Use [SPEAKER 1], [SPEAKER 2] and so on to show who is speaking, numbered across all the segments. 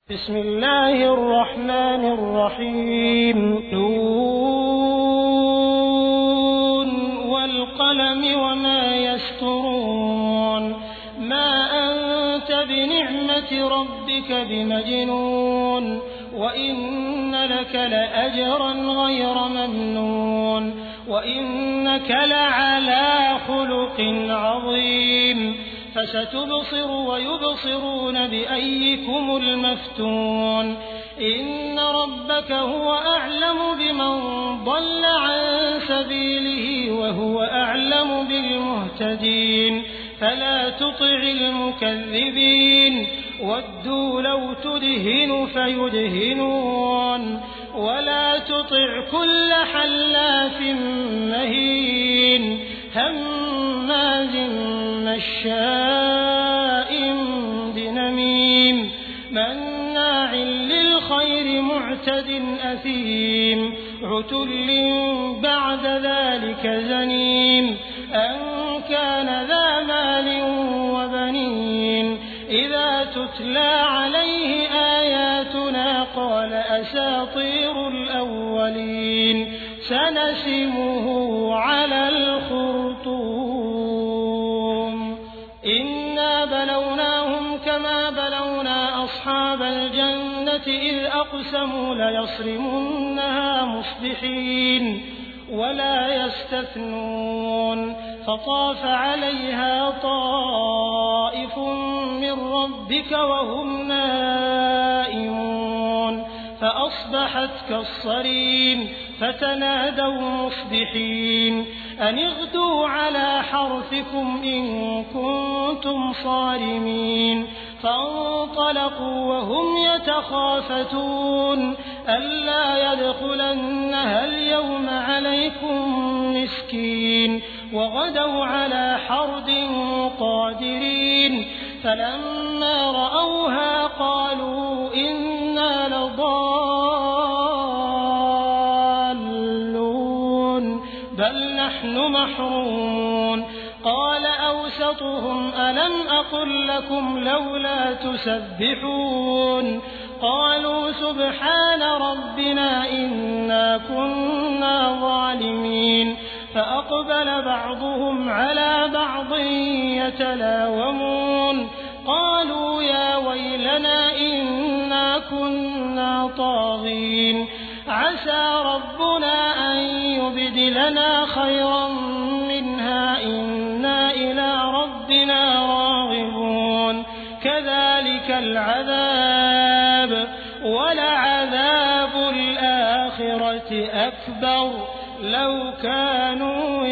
[SPEAKER 1] بسم الله الرحمن الرحيم نون والقلم وما يسطرون ما أنت بنعمة ربك بمجنون وإن لك لأجرا غير ممنون وإنك لعلى خلق عظيم فستبصر ويبصرون بأيكم المفتون إن ربك هو أعلم بمن ضل عن سبيله وهو أعلم بالمهتدين فلا تطع المكذبين ودوا لو تدهن فيدهنون ولا تطع كل حلاف مهين هماز مشاء بنميم مناع للخير معتد أثيم عتل بعد ذلك زنيم أن كان ذا مال وبنين إذا تتلى عليه آياتنا قال أساطير الأولين سنسمه على الخرطوم إنا بلوناهم كما بلونا أصحاب الجنة إذ أقسموا ليصرمنها مصبحين ولا يستثنون فطاف عليها طائف من ربك وهم نائمون فأصبحت كالصريم فتنادوا مصبحين أن اغدوا على حرثكم إن كنتم صارمين فانطلقوا وهم يتخافتون ألا يدخلنها اليوم عليكم مسكين وغدوا على حرد قادرين فلما رأوها قالوا إنا لضالون بل نحن محرومون قال أوسطهم ألم أقل لكم لولا تسبحون قالوا سبحان ربنا إنا كنا ظالمين فأقبل بعضهم على بعض يتلاومون قالوا يا ويلنا إنا كنا طاغين عسى ربنا أن يبدلنا خيرا منها إنا إلى ربنا راغبون كذلك العذاب ولعذاب الآخرة أكبر لو كانوا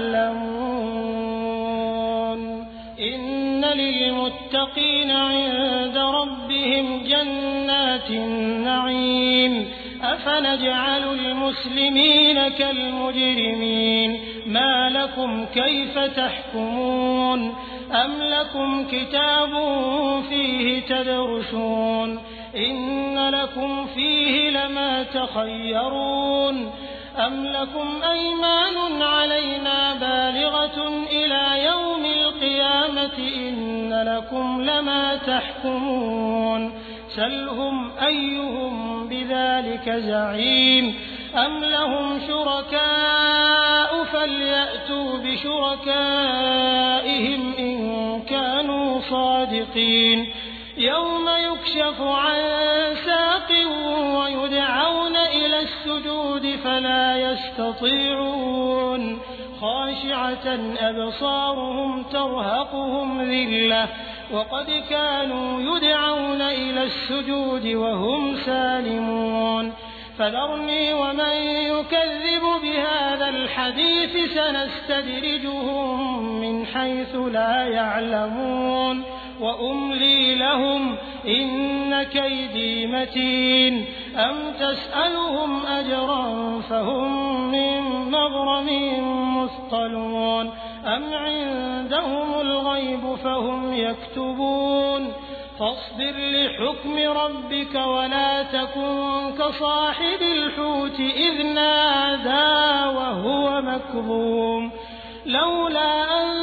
[SPEAKER 1] يعلمون إن للمتقين عند ربهم جنات النعيم أفنجعل المسلمين كالمجرمين ما لكم كيف تحكمون أم لكم كتاب فيه تدرسون إن لكم فيه لما تخيرون أم لكم أيمان علينا بالغة إلى يوم القيامة إن لكم لما تحكمون سلهم أيهم بذلك زعيم أم لهم شركاء فليأتوا بشركائهم إن كانوا صادقين يوم يكشف عن ساق ويدعون إلى السجود فلا يستطيعون خاشعة أبصارهم ترهقهم ذلة وقد كانوا يدعون إلى السجود وهم سالمون فذرني ومن يكذب بهذا الحديث سنستدرجهم من حيث لا يعلمون وأملي لهم إن كيدي متين أم تسألهم أجرا فهم من مغرم مثقلون أم عندهم الغيب فهم يكتبون فاصبر لحكم ربك ولا تكن كصاحب الحوت إذ نادى وهو مكظوم لولا أن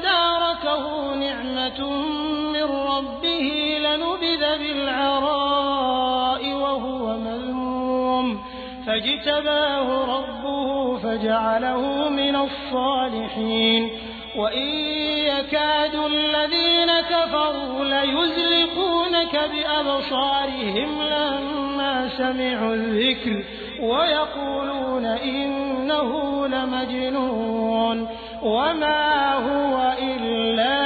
[SPEAKER 1] تداركه نعمة من ربه لنبذ بالعراء فاجتباه ربه فجعله من الصالحين وإن يكاد الذين كفروا ليزلقونك بأبصارهم لما سمعوا الذكر ويقولون إنه لمجنون وما هو إلا